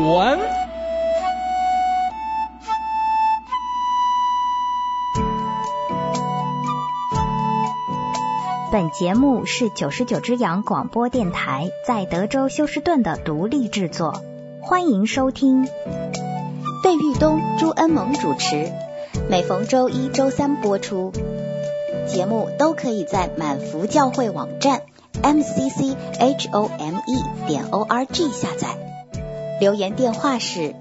完。 本节目是99只羊广播电台在德州休斯顿的独立制作，欢迎收听。费玉东、朱恩萌主持，每逢周一、周三播出。节目都可以在满福教会网站 mcchome.org 下载。留言电话是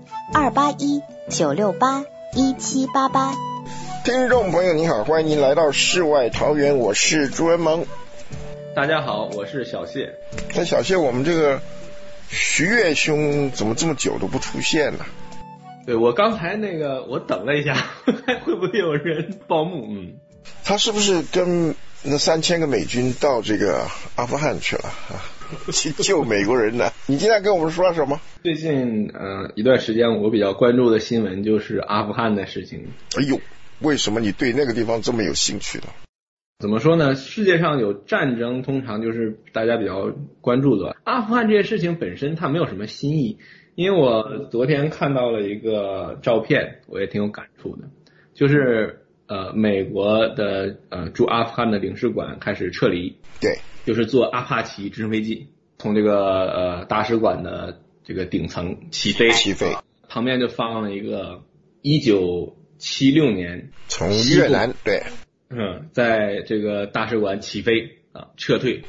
281-968-1788。 听众朋友你好，欢迎您来到世外桃源，我是朱恩萌。 大家好，我是小谢。 那小谢，我们这个徐月兄怎么这么久都不出现呢？ 对，我刚才我等了一下，会不会有人报幕？ 他是不是跟那3000个美军到这个阿富汗去了啊？去救美国人呢？你今天跟我们说什么？ 最近一段时间我比较关注的新闻就是阿富汗的事情。 哎呦，为什么你对那个地方这么有兴趣呢？ 怎么说呢？世界上有战争，通常就是大家比较关注的。阿富汗这些事情本身它没有什么新意，因为我昨天看到了一个照片，我也挺有感触的，就是美国的驻阿富汗的领事馆开始撤离， 对， 就是坐阿帕奇直升飞机从这个大使馆的这个顶层起飞，旁边就放了一个1976年从越南对， 在这个大使馆起飞撤退，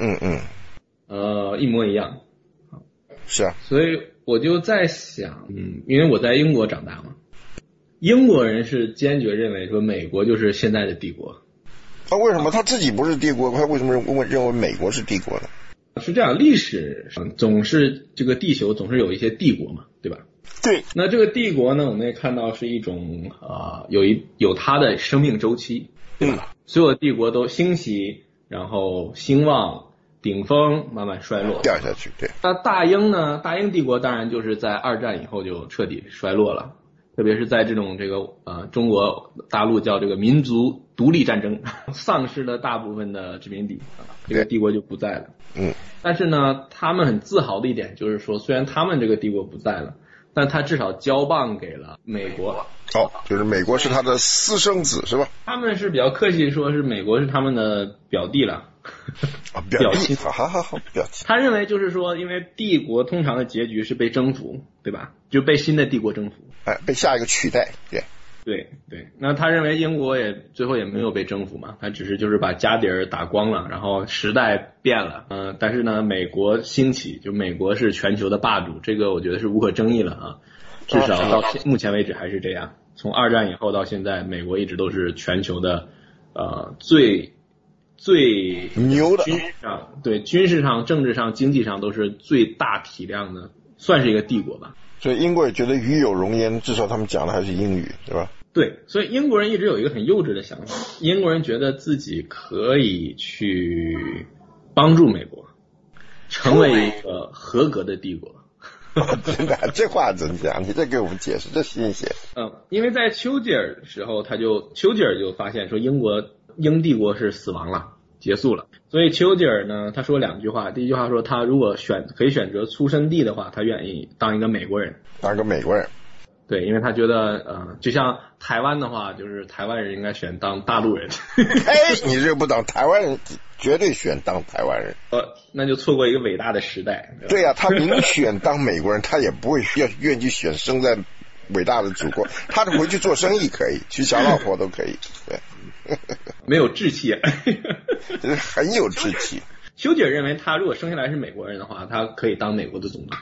一模一样， 是啊， 所以我就在想，因为我在英国长大嘛。英国人是坚决认为说美国就是现在的帝国。 为什么他自己不是帝国，他为什么认为美国是帝国呢？是这样，历史上总是这个地球总是有一些帝国嘛，对吧？ 对。 那这个帝国呢，我们也看到是一种有它的生命周期，对吧？所有的帝国都兴起，然后兴旺，顶峰，慢慢衰落， 掉下去。对。 那大英呢？大英帝国当然就是在二战以后就彻底衰落了。特别是在这种中国大陆叫这个民族独立战争，丧失了大部分的殖民地，这个帝国就不在了。但是呢，他们很自豪的一点就是说，虽然他们这个帝国不在了，但他至少交棒给了美国。 就是美国是他的私生子是吧？ 他们是比较客气说是美国是他们的表弟了。 表亲，好，表亲。 他认为就是说，因为帝国通常的结局是被征服，对吧？就被新的帝国征服， 被下一个取代。 对。那他认为英国最后也没有被征服嘛，他只是就是把家底儿打光了，然后时代变了。但是呢，美国兴起，就美国是全球的霸主，这个我觉得是无可争议了啊。至少到目前为止还是这样。从二战以后到现在，美国一直都是全球的最牛的， 军事上、政治上、经济上都是最大体量的，算是一个帝国吧。 所以英国也觉得与有荣焉，至少他们讲的还是英语，对吧？ 对，所以英国人一直有一个很幼稚的想法，英国人觉得自己可以去帮助美国，成为一个合格的帝国。 真的，这话怎么讲？你再给我们解释，这新鲜。 因为在丘吉尔的时候，丘吉尔就发现说英帝国是死亡了，结束了。所以丘吉尔呢，他说2句话。第一句话说，他如果可以选择出生地的话，他愿意当一个美国人。对，因为他觉得就像台湾的话，就是台湾人应该选当大陆人。 你这不当台湾人，绝对选当台湾人。 那就错过一个伟大的时代。 对呀，他明选当美国人，他也不会愿意选生在伟大的祖国。他回去做生意可以，娶小老婆都可以。对。 没有志气。 很有志气。 丘吉尔认为他如果生下来是美国人的话，他可以当美国的总统。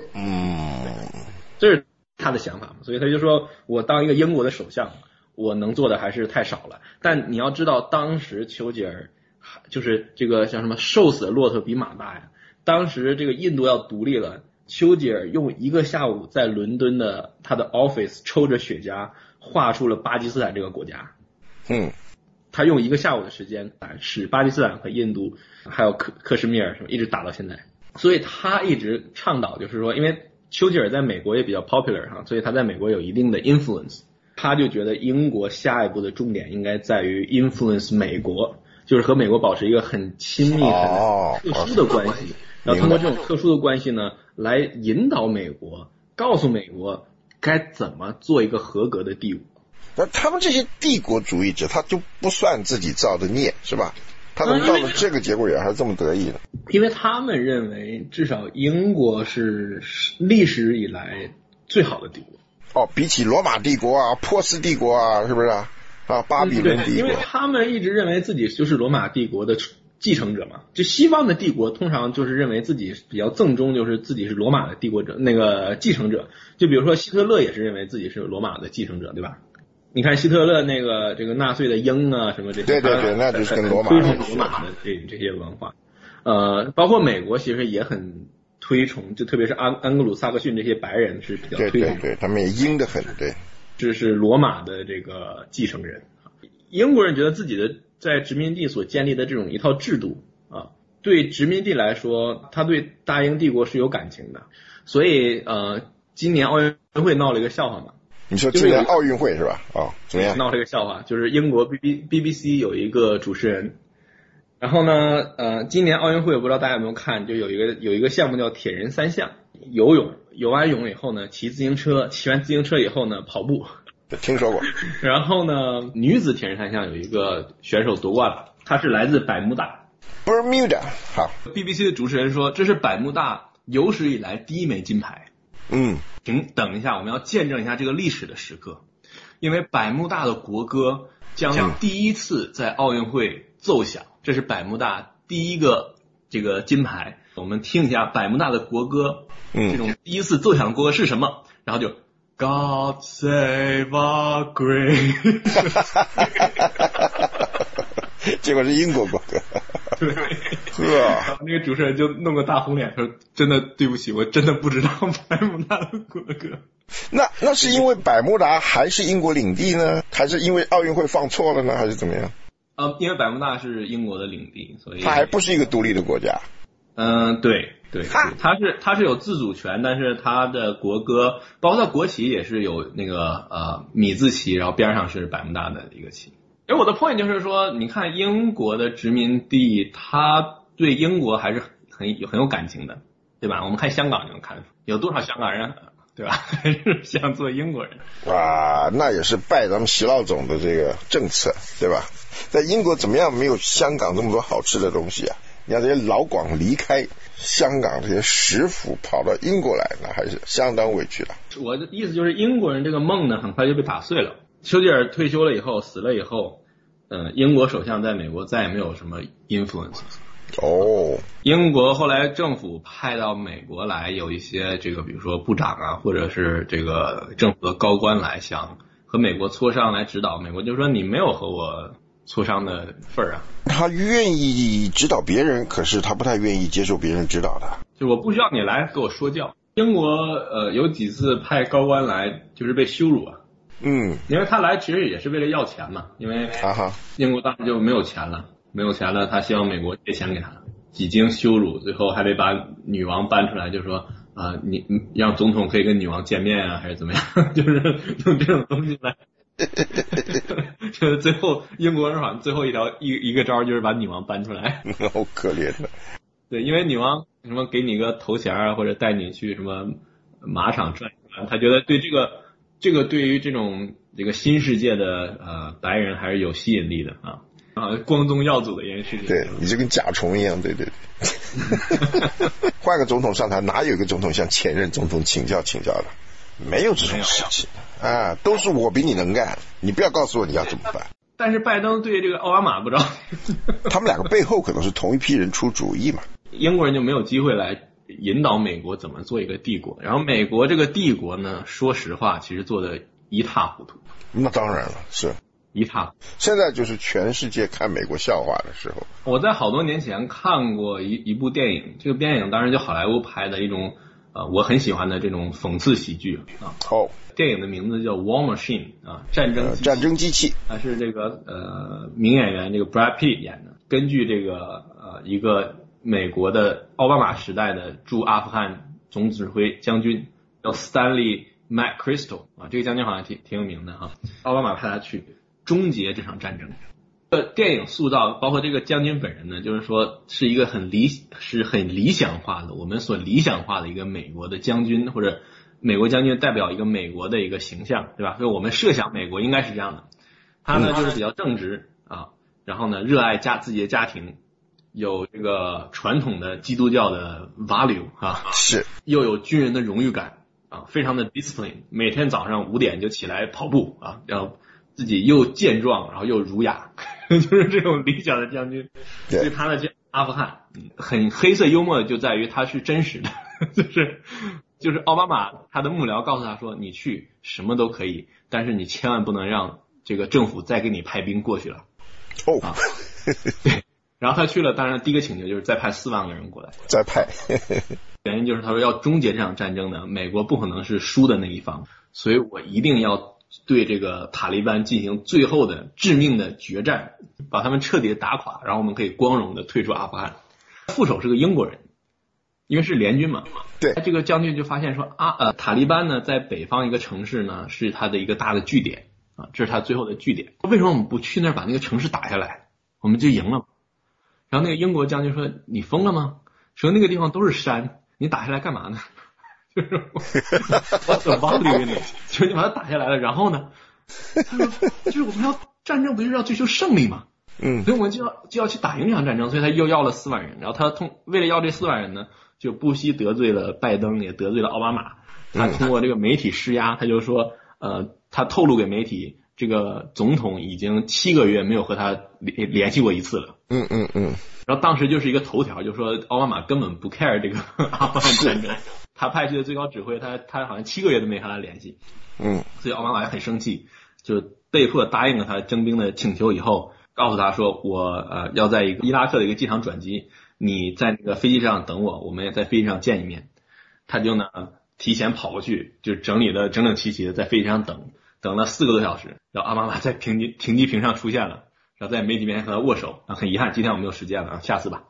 这是他的想法，所以他就说我当一个英国的首相，我能做的还是太少了。但你要知道，当时丘吉尔就是这个像什么瘦死的骆驼比马大呀。当时这个印度要独立了，丘吉尔用1个下午在伦敦的他的 office 抽着雪茄画出了巴基斯坦这个国家。他用1个下午的时间使巴基斯坦和印度还有克什米尔什么一直打到现在。所以他一直倡导就是说，因为丘吉尔在美国也比较 popular 所以他在美国有一定的 influence。他就觉得英国下一步的重点应该在于 influence 美国，就是和美国保持一个很亲密、很特殊的关系，然后通过这种特殊的关系呢，来引导美国告诉美国该怎么做一个合格的帝国。 那他们这些帝国主义者，他就不算自己造的孽，是吧？他怎么到了这个结果也还这么得意呢？ 因为他们认为至少英国是历史以来最好的帝国。 哦，比起罗马帝国啊、波斯帝国啊，是不是啊？巴比伦帝国。 因为他们一直认为自己就是罗马帝国的继承者嘛。就西方的帝国通常就是认为自己比较正宗，就是自己是罗马的帝国者那个继承者。就比如说希特勒也是认为自己是罗马的继承者，对吧？你看希特勒那个这个纳粹的鹰啊什么这些， 对，那就是跟罗马推崇罗马的这些文化。包括美国其实也很推崇，就特别是安格鲁萨克逊这些白人是比较推崇， 对，他们也鹰得很，对， 这是罗马的这个继承人。英国人觉得自己的在殖民地所建立的这种一套制度啊，对殖民地来说，他对大英帝国是有感情的，所以今年奥运会闹了一个笑话嘛。 你说今年奥运会是吧？哦，怎么样？ 闹了一个笑话，就是英国 BBC 有一个主持人，然后呢，今年奥运会我不知道大家有没有看，就有一个项目叫铁人三项，游泳，游完泳以后呢，骑自行车，骑完自行车以后呢，跑步。 听说过。 然后呢，女子铁人三项有一个选手夺冠了，她是来自百慕大。 Bermuda， 好。 BBC 的主持人说，这是百慕大有史以来第一枚金牌。请等一下，我们要见证一下这个历史的时刻，因为百慕大的国歌将第一次在奥运会奏响，这是百慕大第一个这个金牌。我们听一下百慕大的国歌，这种第一次奏响的国歌是什么？然后就 God Save Our Great 结果是英国国歌。 对，那个主持人就弄个大红脸说：“真的对不起，我真的不知道百慕大的国歌。” 那是因为百慕大还是英国领地呢，还是因为奥运会放错了呢，还是怎么样？ 因为百慕大是英国的领地，所以它还不是一个独立的国家。 对，它是有自主权，但是它的国歌，包括它国旗也是有那个米字旗，然后边上是百慕大的一个旗。我的 point 就是说，你看英国的殖民地，他对英国还是很有感情的，对吧？我们看香港就能看出，有多少香港人，对吧？还是想做英国人。 哇，那也是拜咱们习老总的这个政策，对吧？在英国怎么样没有香港这么多好吃的东西啊？你看这些老广离开香港这些食府跑到英国来，那还是相当委屈的。 我的意思就是，英国人这个梦呢，很快就被打碎了。丘吉尔退休了以后，死了以后，英国首相在美国再也没有什么 influence。英国后来政府派到美国来，有一些这个比如说部长啊，或者是这个政府的高官来想和美国磋商来指导，美国就说你没有和我磋商的份儿啊。 他愿意指导别人，可是他不太愿意接受别人指导的。 就我不需要你来给我说教。英国有几次派高官来就是被羞辱啊。因为他来其实也是为了要钱嘛，因为英国当时就没有钱了，他希望美国借钱给他，几经羞辱，最后还得把女王搬出来，就说你让总统可以跟女王见面啊，还是怎么样，就是用这种东西来，就是最后英国人好像最后一个招就是把女王搬出来， 好可怜的。 对，因为女王什么给你个头衔啊，或者带你去什么马场转一转，他觉得对这个对于这个新世界的白人还是有吸引力的光宗耀祖的一件事情。 对，你就跟甲虫一样，对。换个总统上台，哪有一个总统向前任总统请教的？没有这种事情啊，都是我比你能干，你不要告诉我你要怎么办。 但是拜登对这个奥巴马不知道， 他们两个背后可能是同一批人出主意嘛。 英国人就没有机会来引导美国怎么做一个帝国，然后美国这个帝国呢，说实话其实做的一塌糊涂。 那当然了，是一塌。 现在就是全世界看美国笑话的时候。 我在好多年前看过一部电影，这个电影当然就好莱坞拍的一种我很喜欢的这种讽刺喜剧啊。电影的名字叫 War Machine 战争机器，它是这个名演员这个 Brad Pitt 演的，根据这个一个美国的奥巴马时代的驻阿富汗总指挥将军叫 Stanley McChrystal 这个将军好像挺有名的奥巴马派他去终结这场战争。电影塑造包括这个将军本人呢，就是说是一个很理想化的，我们所理想化的一个美国的将军或者美国将军代表一个美国的一个形象，对吧？所以我们设想美国应该是这样的，他呢就是比较正直啊，然后呢热爱自己的家庭，有这个传统的基督教的 value 啊， 是， 又有军人的荣誉感啊，非常的 discipline， 每天早上5点就起来跑步啊，然后自己又健壮，然后又儒雅，就是这种理想的将军。所以他呢，阿富汗很黑色幽默的就在于他是真实的，就是奥巴马他的幕僚告诉他说，你去什么都可以，但是你千万不能让这个政府再给你派兵过去了。 哦， 啊，对，然后他去了，当然第一个请求就是再派4万个人过来， 再派。 原因就是他说要终结这场战争呢，美国不可能是输的那一方，所以我一定要对这个塔利班进行最后的致命的决战，把他们彻底的打垮，然后我们可以光荣的退出阿富汗。副手是个英国人，因为是联军嘛。 对， 这个将军就发现说塔利班呢在北方一个城市呢是他的一个大的据点啊，这是他最后的据点。为什么我们不去那儿把那个城市打下来，我们就赢了？然后那个英国将军说：“你疯了吗？说那个地方都是山，你打下来干嘛呢？就是我怎么理你？就是你把它打下来了，然后呢？他说就是我们要战争，不就是要追求胜利吗？所以我们就要去打赢这场战争，所以他又要了4万人。然后他为了要这4万人呢，就不惜得罪了拜登，也得罪了奥巴马。他通过这个媒体施压，他就说他透露给媒体，这个总统已经7个月没有和他联系过一次了。然后当时就是一个头条，就说奥巴马根本不 care 这个阿富汗战争，他派去的最高指挥，他好像7个月都没和他联系。所以奥巴马也很生气，就被迫答应了他征兵的请求以后，告诉他说我要在一个伊拉克的一个机场转机，你在那个飞机上等我，我们也在飞机上见一面。他就呢提前跑过去，就整理的整整齐齐的在飞机上等了4个多小时，然后奥巴马在停机坪上出现了，然后在媒体面前和他握手啊，很遗憾今天我没有时间了啊，下次吧。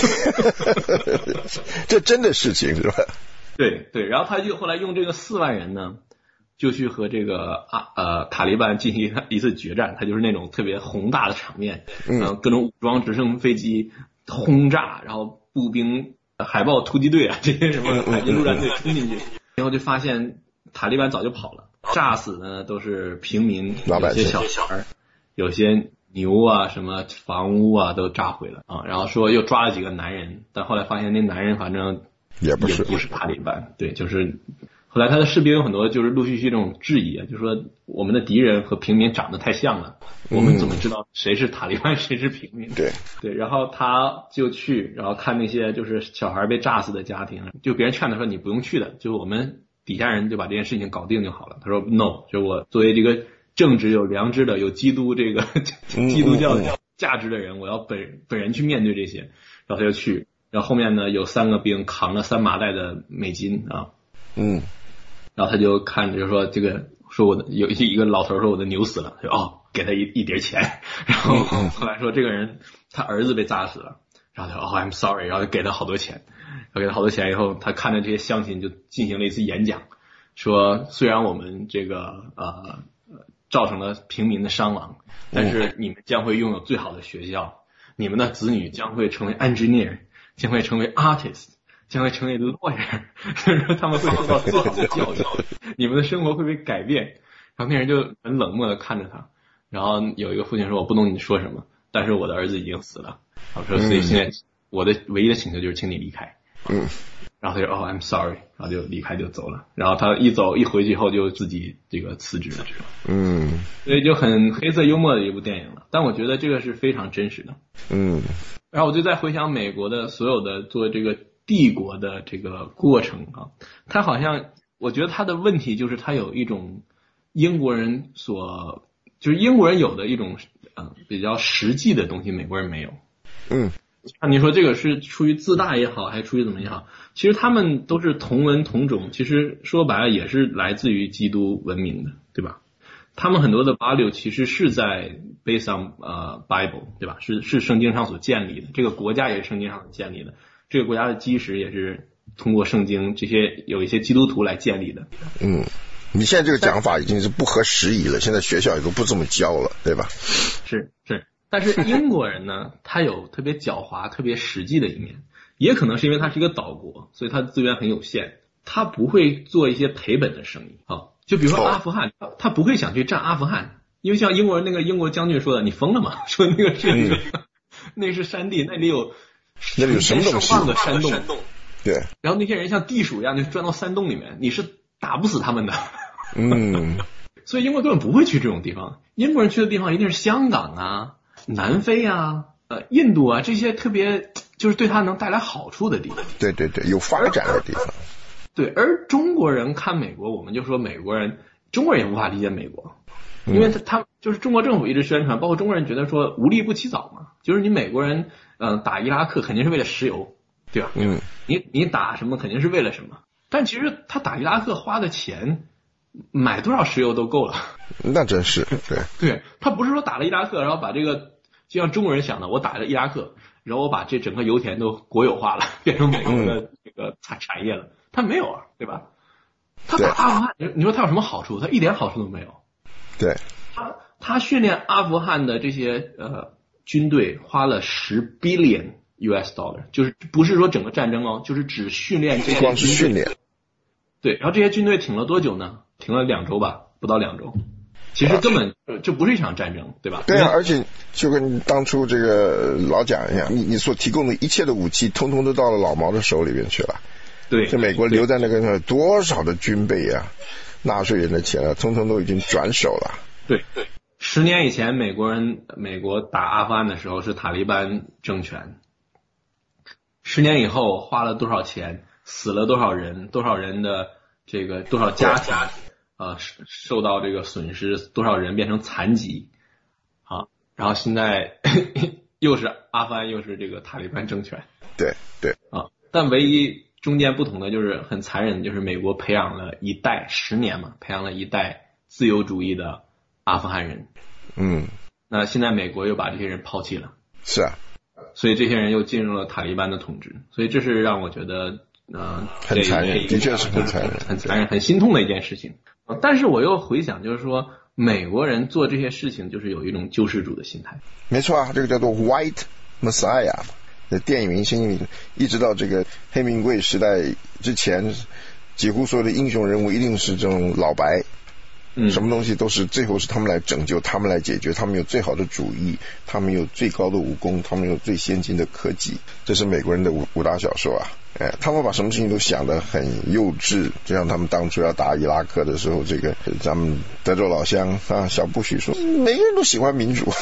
这真的事情是吧？ 对，然后他就后来用这个4万人呢，就去和这个塔利班进行一次决战，他就是那种特别宏大的场面，各种武装直升飞机轰炸，然后步兵海豹突击队啊这些什么海军陆战队冲进去，然后就发现塔利班早就跑了，炸死的呢都是平民，有些小孩，有些牛啊什么房屋啊都炸毁了啊，然后说又抓了几个男人，但后来发现那男人反正也不是塔利班，对，就是后来他的士兵有很多就是陆续这种质疑啊，就说我们的敌人和平民长得太像了，我们怎么知道谁是塔利班谁是平民？对，然后他就去，然后看那些就是小孩被炸死的家庭，就别人劝他说你不用去的，就我们底下人就把这件事情搞定就好了。他说 no， 就我作为这个正直有良知的有基督这个基督教价值的人，我要本人去面对这些，然后他就去，然后后面呢有3个兵扛了3麻袋的美金啊，然后他就看着就说这个说我的有一个老头说我的牛死了，就给他一叠钱，然后后来说这个人他儿子被炸死了，然后他说I'm sorry， 然后就给他好多钱，然后给他好多钱以后，他看着这些乡亲就进行了一次演讲，说虽然我们这个造成了平民的伤亡，但是你们将会拥有最好的学校，你们的子女将会成为 engineer， 将会成为 artist， 将会成为 lawyer， 就是说他们会受到最好的教育，你们的生活会被改变。然后那人就很冷漠的看着他，然后有一个父亲说我不懂你说什么，但是我的儿子已经死了，然后说所以现在我的唯一的请求就是请你离开。然后他就I'm sorry， 然后就离开就走了。然后他一回去以后就自己这个辞职了。所以就很黑色幽默的一部电影了。但我觉得这个是非常真实的。然后我就在回想美国的所有的做这个帝国的这个过程啊，他好像我觉得他的问题就是他有一种英国人就是英国人有的一种比较实际的东西，美国人没有。那你说这个是出于自大也好，还是出于怎么也好，其实他们都是同文同种，其实说白了也是来自于基督文明的，对吧？他们很多的 value 其实是在 based on Bible， 对吧？是圣经上所建立的，这个国家也是圣经上所建立的，这个国家的基石也是通过圣经这些有一些基督徒来建立的。 你现在这个讲法已经是不合时宜了，现在学校也都不这么教了，对吧？ 是。但是英国人呢，他有特别狡猾特别实际的一面，也可能是因为他是一个岛国，所以他的资源很有限， 他不会做一些赔本的生意啊。就比如说阿富汗，他不会想去占阿富汗，因为像英国将军说的，你疯了吗？说那个是那个那是山地，那里有什么东西？ 上万个山洞， 对。 然后那些人像地鼠一样就钻到山洞里面，你是打不死他们的。所以英国根本不会去这种地方，英国人去的地方一定是香港啊、南非啊、印度啊这些特别就是对他能带来好处的地方。 对对对，有发展的地方。 对，而中国人看美国，我们就说中国人也无法理解美国，因为他就是中国政府一直宣传，包括中国人觉得说无利不起早嘛，就是你美国人打伊拉克肯定是为了石油，对吧？你打什么肯定是为了什么，但其实他打伊拉克花的钱买多少石油都够了。 那真是对，他不是说打了伊拉克，然后把这个就像中国人想的，我打了伊拉克，然后我把这整个油田都国有化了，变成美国的这个产业了。他没有啊，对吧？他打阿富汗，你说他有什么好处？他一点好处都没有。 对， 他训练阿富汗的这些军队花了10 billion US dollar， 就是不是说整个战争哦，就是只训练这些军队， 光是训练。 对，然后这些军队挺了多久呢？挺了2周吧，不到2周。其实根本这不是一场战争，对吧？ 对啊，而且就跟当初这个老蒋一样，你所提供的一切的武器，通通都到了老毛的手里边去了。 对， 这美国留在那个多少的军备啊，纳税人的钱啊，通通都已经转手了。 对，10年以前美国打阿富汗的时候是塔利班政权，10年以后花了多少钱，死了多少人的这个多少家庭受到这个损失，多少人变成残疾啊，然后现在又是阿富汗又是这个塔利班政权。 对啊，但唯一中间不同的就是很残忍的，就是美国培养了一代10年嘛，培养了一代自由主义的阿富汗人。那现在美国又把这些人抛弃了。 是啊， 所以这些人又进入了塔利班的统治，所以这是让我觉得很残忍，的确是很残忍， 很心痛的一件事情。但是我又回想，就是说美国人做这些事情就是有一种救世主的心态。 没错啊，这个叫做 White Messiah。电影明星一直到这个黑名贵时代之前，几乎所有的英雄人物一定是这种老白，什么东西都是最后是他们来拯救，他们来解决，他们有最好的主意，他们有最高的武功，他们有最先进的科技，这是美国人的武打小说啊。他们把什么事情都想得很幼稚，就像他们当初要打伊拉克的时候，这个咱们德州老乡啊小布许说，每个人都喜欢民主。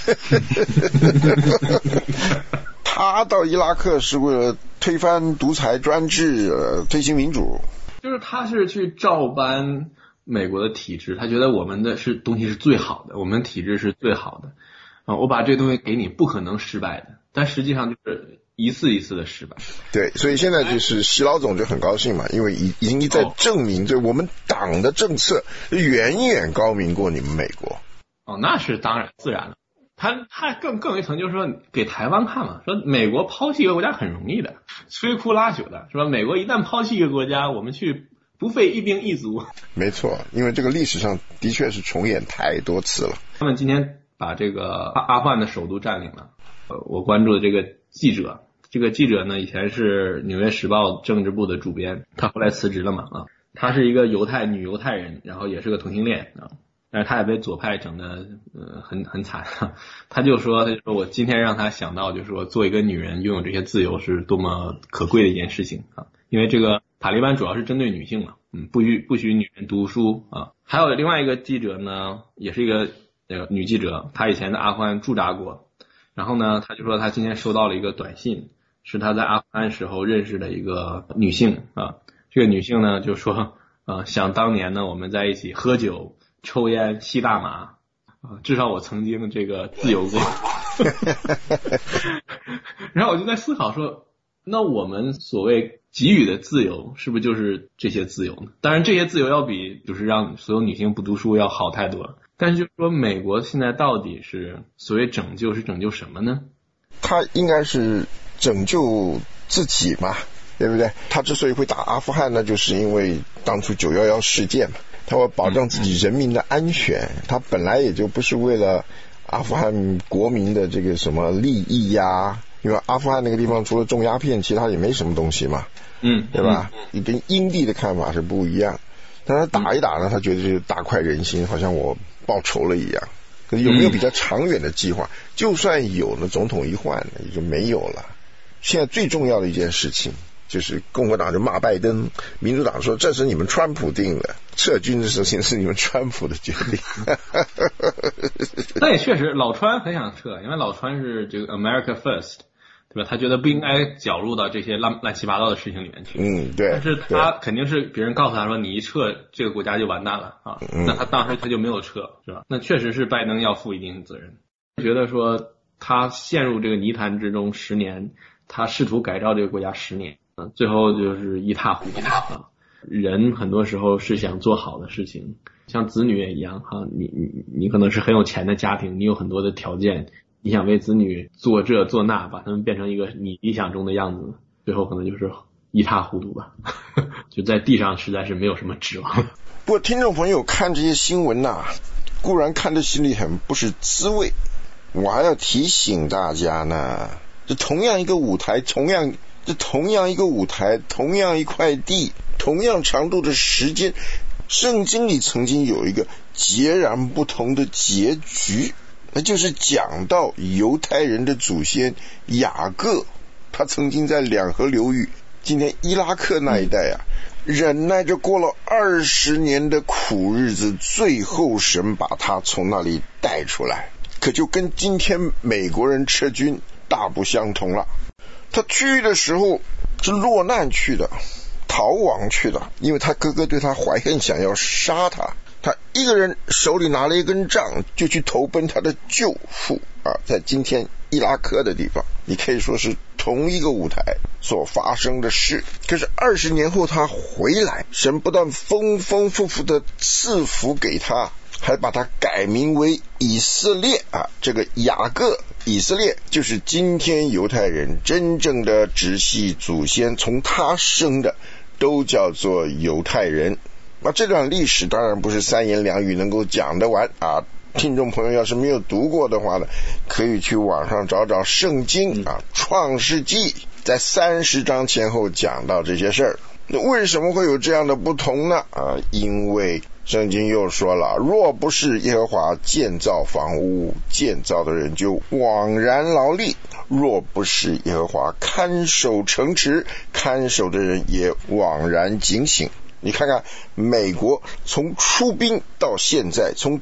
他到伊拉克是为了推翻独裁专制，推行民主。 就是他是去照搬美国的体制，他觉得我们的东西是最好的，我们体制是最好的啊，我把这东西给你，不可能失败的。但实际上就是一次一次的失败。 对，所以现在就是习老总就很高兴嘛，因为已经一再证明，就我们党的政策远远高明过你们美国。 那是当然自然了。他更有一层就是说给台湾看嘛，说美国抛弃一个国家很容易的，摧枯拉朽的，是吧？美国一旦抛弃一个国家，我们去不费一兵一卒。没错，因为这个历史上的确是重演太多次了。 他们今天把这个阿富汗的首都占领了。我关注的这个记者呢，以前是《纽约时报》政治部的主编，他后来辞职了嘛啊，他是一个女犹太人，然后也是个同性恋啊。但是他也被左派整得很惨，他就说我今天让他想到，就是说做一个女人拥有这些自由是多么可贵的一件事情啊！因为这个塔利班主要是针对女性嘛，不许女人读书啊。还有另外一个记者呢，也是一个女记者，她以前在阿富汗驻扎过，然后呢，她就说她今天收到了一个短信，是她在阿富汗时候认识的一个女性啊。这个女性呢就说想当年呢我们在一起喝酒抽烟吸大麻至少我曾经这个自由过。然后我就在思考说，那我们所谓给予的自由是不是就是这些自由呢？当然这些自由要比就是让所有女性不读书要好太多了，但是就是说美国现在到底是所谓拯救是拯救什么呢？ 他应该是拯救自己嘛，对不对？他之所以会打阿富汗呢，就是因为当初911事件嘛，他会保障自己人民的安全，他本来也就不是为了阿富汗国民的这个什么利益呀、 因为阿富汗那个地方除了种鸦片，其他也没什么东西嘛，对吧？你跟英帝的看法是不一样，但他打一打呢，他觉得是大快人心，好像我报仇了一样。可是有没有比较长远的计划？就算有呢，总统一换呢，也就没有了。现在最重要的一件事情就是共和党就骂拜登，民主党说这是你们川普定的，撤军的事情是你们川普的决定。 那也确实，老川很想撤，因为老川是这个 America First， 对吧？他觉得不应该搅入到这些乱七八糟的事情里面去。 对。 但是他肯定是别人告诉他说，你一撤，这个国家就完蛋了啊。那他当时他就没有撤，是吧？那确实是拜登要负一定责任。觉得说他陷入这个泥潭之中10年，他试图改造这个国家10年，最后就是一塌糊涂啊。人很多时候是想做好的事情，像子女也一样哈，你可能是很有钱的家庭，你有很多的条件，你想为子女做这做那，把他们变成一个你理想中的样子，最后可能就是一塌糊涂吧。就在地上实在是没有什么指望。 不过听众朋友看这些新闻固然看着心里很不是滋味，我还要提醒大家呢，这同样一个舞台，同样一块地，同样长度的时间，圣经里曾经有一个截然不同的结局，那就是讲到犹太人的祖先雅各，他曾经在两河流域，今天伊拉克那一带忍耐着过了20年的苦日子，最后神把他从那里带出来。可就跟今天美国人撤军大不相同了，他去的时候是落难去的，逃亡去的，因为他哥哥对他怀恨，想要杀他，他一个人手里拿了一根杖就去投奔他的舅父在今天伊拉克的地方，你可以说是同一个舞台所发生的事。可是20年后他回来，神不但丰丰富富的赐福给他，还把他改名为以色列这个雅各以色列就是今天犹太人真正的直系祖先，从他生的都叫做犹太人。这段历史当然不是3言2语能够讲得完听众朋友要是没有读过的话呢，可以去网上找找圣经创世纪在30章前后讲到这些事儿。那为什么会有这样的不同呢？因为圣经又说了，若不是耶和华建造房屋，建造的人就枉然劳力；若不是耶和华看守城池，看守的人也枉然警醒。你看看美国从出兵到现在，从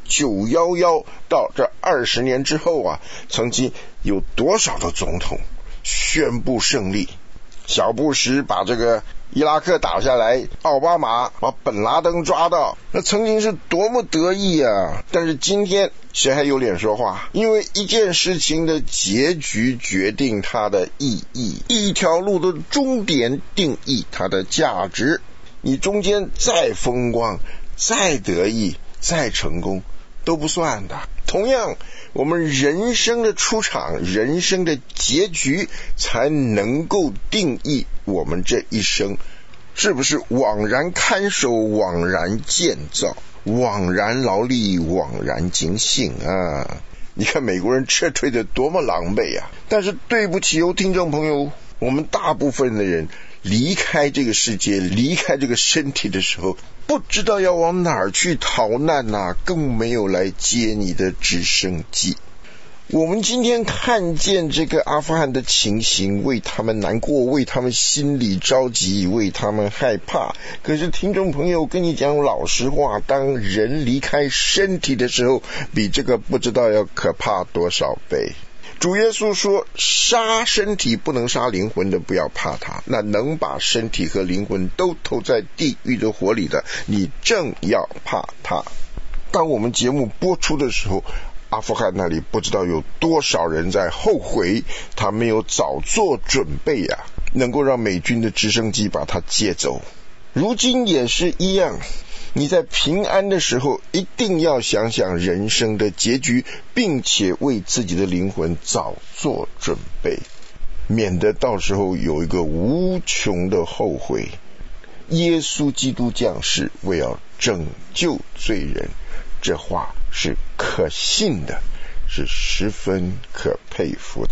911到这20年之后曾经有多少的总统宣布胜利？小布什把这个伊拉克打下来，奥巴马把本拉登抓到，那曾经是多么得意但是今天谁还有脸说话？因为一件事情的结局决定它的意义，一条路的终点定义它的价值。你中间再风光，再得意，再成功都不算的。同样，我们人生的出场，人生的结局才能够定义我们这一生是不是枉然看守，枉然建造，枉然劳力，枉然警醒你看美国人撤退的多么狼狈但是对不起听众朋友，我们大部分的人离开这个世界，离开这个身体的时候，不知道要往哪儿去逃难更没有来接你的直升机。我们今天看见这个阿富汗的情形，为他们难过，为他们心里着急，为他们害怕。可是听众朋友，跟你讲老实话，当人离开身体的时候，比这个不知道要可怕多少倍。主耶稣说，杀身体不能杀灵魂的不要怕他，那能把身体和灵魂都投在地狱的火里的，你正要怕他。当我们节目播出的时候，阿富汗那里不知道有多少人在后悔他没有早做准备能够让美军的直升机把他接走。如今也是一样，你在平安的时候一定要想想人生的结局，并且为自己的灵魂早做准备，免得到时候有一个无穷的后悔。耶稣基督降世为要拯救罪人，这话是可信的，是十分可佩服的。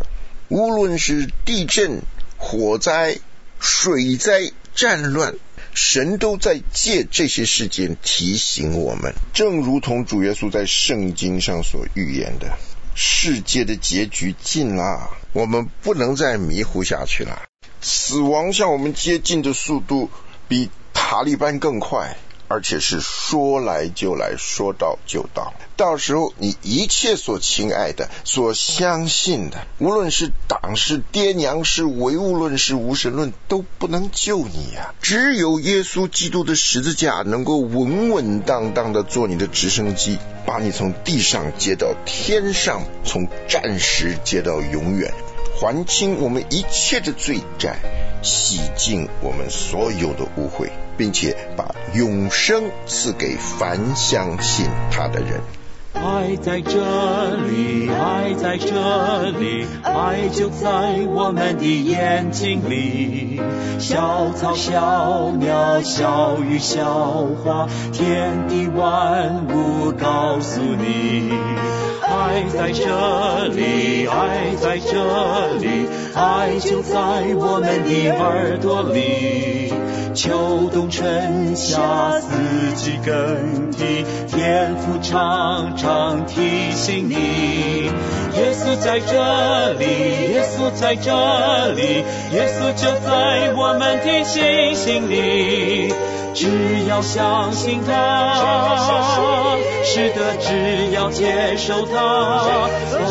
无论是地震、火灾、水灾、战乱，神都在借这些事件提醒我们，正如同主耶稣在圣经上所预言的，世界的结局近了，我们不能再迷糊下去了。死亡向我们接近的速度比塔利班更快，而且是说来就来，说到就到。到时候你一切所亲爱的、所相信的，无论是党是爹娘是唯物论是无神论，都不能救你啊！只有耶稣基督的十字架能够稳稳当当的做你的直升机，把你从地上接到天上，从暂时接到永远，还清我们一切的罪债，洗净我们所有的污秽，并且把永生赐给凡相信他的人。 爱在这里，爱在这里，爱就在我们的眼睛里。小草小鸟小鱼小花，天地万物告诉你，爱在这里，爱在这里，爱就在我们的耳朵里。秋冬春夏四季更替，天父常常提醒你，耶稣在这里，耶稣在这里，耶稣就在我们的心里。只要相信他，是的，只要接受他，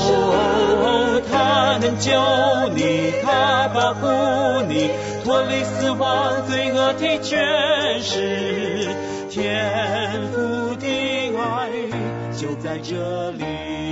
他能救你，他保护你，脱离死亡罪恶的权势，天父的爱就在这里。